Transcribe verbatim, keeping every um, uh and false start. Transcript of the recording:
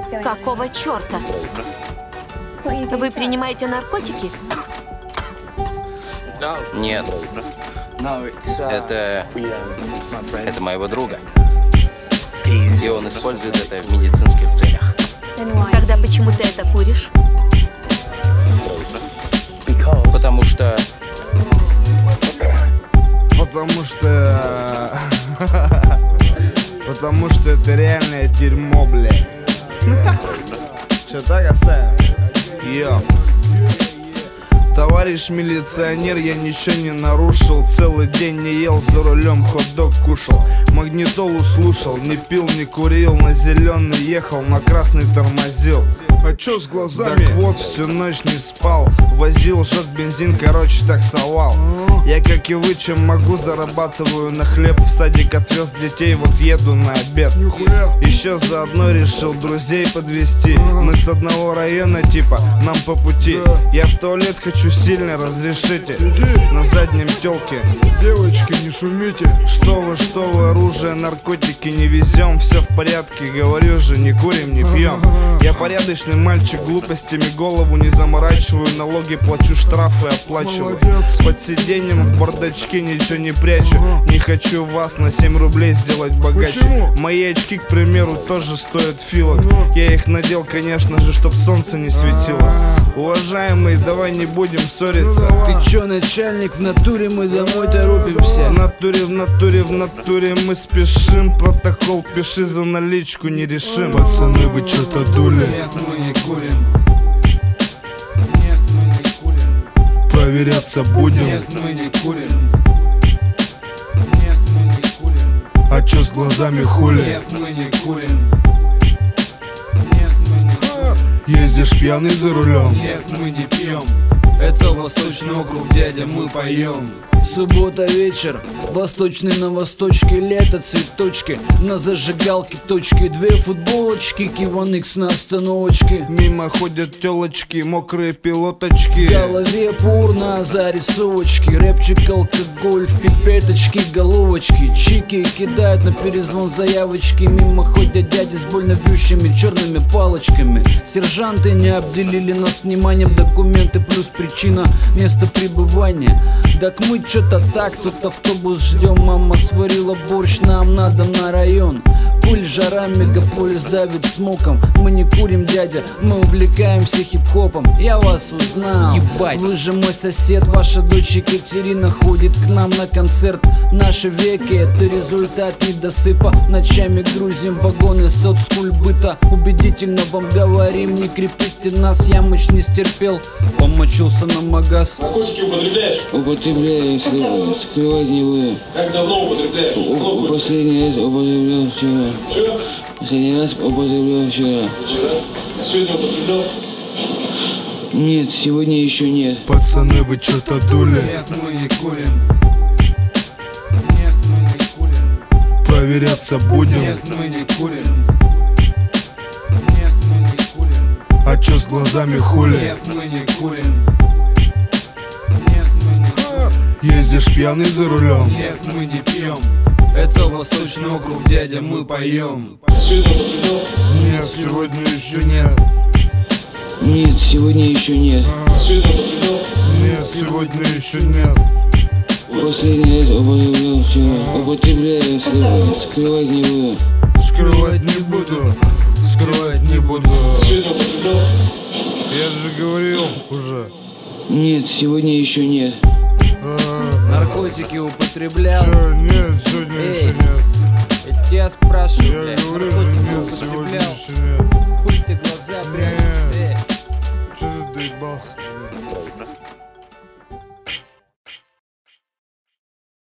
Какого черта? Вы принимаете наркотики? Нет. Это... Это моего друга. И он использует это в медицинских целях. Тогда почему ты это куришь? Потому что... Потому что... Потому что это реальное дерьмо, блядь. Че, так оставим? Йо. Товарищ милиционер, я ничего не нарушил. Целый день не ел, за рулем хот-дог кушал. Магнитолу слушал, не пил, не курил. На зеленый ехал, на красный тормозил. А чё с глазами? Так вот, всю ночь не спал. Возил, жёг бензин, короче, таксовал. Я, как и вы, чем могу, зарабатываю на хлеб. В садик отвез детей, вот еду на обед. Еще заодно решил друзей подвести. Мы с одного района, типа, нам по пути. Я в туалет хочу сильно, разрешите. На заднем тёлке. Девочки, не шумите. Что вы, что вы, оружие, наркотики не везем. Все в порядке, говорю же, не курим, не пьем. Я порядочный мальчик, глупостями голову не заморачиваю. Налоги плачу, штрафы оплачиваю. Молодец. Под сиденьем в бардачке ничего не прячу. Не хочу вас на семь рублей сделать богаче. Почему? Мои очки, к примеру, тоже стоят филок. Я их надел, конечно же, чтоб солнце не светило. Уважаемый, давай не будем ссориться. Ты чё, начальник, в натуре мы домой торопимся. В натуре, в натуре, в натуре мы спешим. Протокол пиши, за наличку не решим. Пацаны, вы чё-то дули? Нет, мы не курим. Нет, мы не курим. Проверяться будем? Нет, мы не курим. Нет, мы не курим. А чё с глазами, хули? Нет, мы не курим. Нет, мы не курим. Ездишь пьяный за рулем? Нет, мы не пьем. Это Восточный округ, дядя, мы поем. Суббота вечер, восточный на восточке, лето, цветочки, на зажигалке точки, две футболочки, Киваникс на остановочке. Мимо ходят телочки, мокрые пилоточки. В голове пурна зарисовочки, рэпчик, алкоголь в пипеточке, головочки. Чики кидают на перезвон заявочки, мимо ходят дяди с больно бьющими черными палочками. Сержанты не обделили нас вниманием, документы плюс причина места пребывания. Так мы чё-то так, тут автобус ждем. Мама сварила борщ, нам надо на район. Пыль, жара, мегаполис давит смоком. Мы не курим, дядя, мы увлекаемся хип-хопом. Я вас узнал, ебать. Вы же мой сосед, ваша дочь Екатерина ходит к нам на концерт. Наши веки, это результат недосыпа. Ночами грузим вагоны соцкульбыта. Убедительно вам говорим, не крепите нас. Я мощь не стерпел, помочился на магаз. Наркотики употребляешь? Употребляю, скрывать не буду. Как давно употребляешь? У, последний раз употреблял вчера. Вчера? Последний раз употреблял вчера. Вчера? А сегодня употреблял? Нет, сегодня еще нет. Пацаны, вы чё-то дули? Нет, мы не курим. Нет, мы не курим. Проверяться будем? Нет, мы не курим. Нет, мы не курим. А чё с глазами, хули? Нет, мы не курим. Нет, мы не курим. Ездишь пьяный за рулем? Нет, мы не пьем. Это Восточный округ, дядя, мы поем. А сегодня употреблял? Нет, сегодня еще нет. Нет, сегодня еще нет. А сегодня употреблял? Нет, сегодня еще нет. Последний раз употреблял вчера. Употребляю, скрывать, скрывать не буду. Скрывать не буду. Скрывать не буду. А сегодня употреблял? Я же говорил уже. Нет, сегодня еще нет. Наркотики употреблял. Чё, нет, сегодня Эй. еще нет. Я тебя спрашиваю, Я блядь, говорю же, наркотики нет, сегодня употреблял. еще нет. Хуй ты глаза прям